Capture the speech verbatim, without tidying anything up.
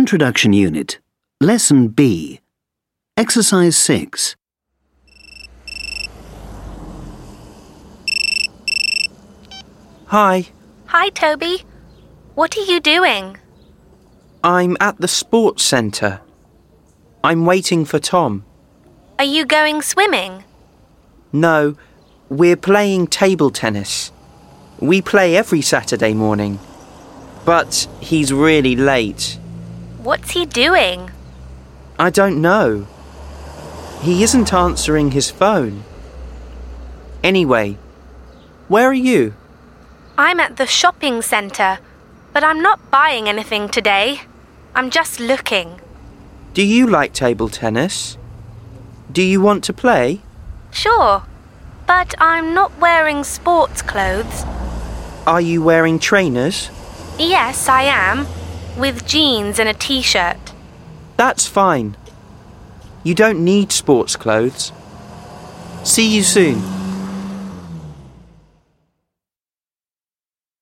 Introduction Unit, Lesson B, Exercise six. Hi, Hi, Toby. What are you doing? I'm at the sports centre. I'm waiting for Tom. Are you going swimming? No, we're playing table tennis. We play every Saturday morning. But he's really late. What's he doing? I don't know. He isn't answering his phone. Anyway, where are you? I'm at the shopping centre, but I'm not buying anything today. I'm just looking. Do you like table tennis? Do you want to play? Sure, but I'm not wearing sports clothes. Are you wearing trainers? Yes, I am, with jeans and a t-shirt. That's fine. You don't need sports clothes. See you soon.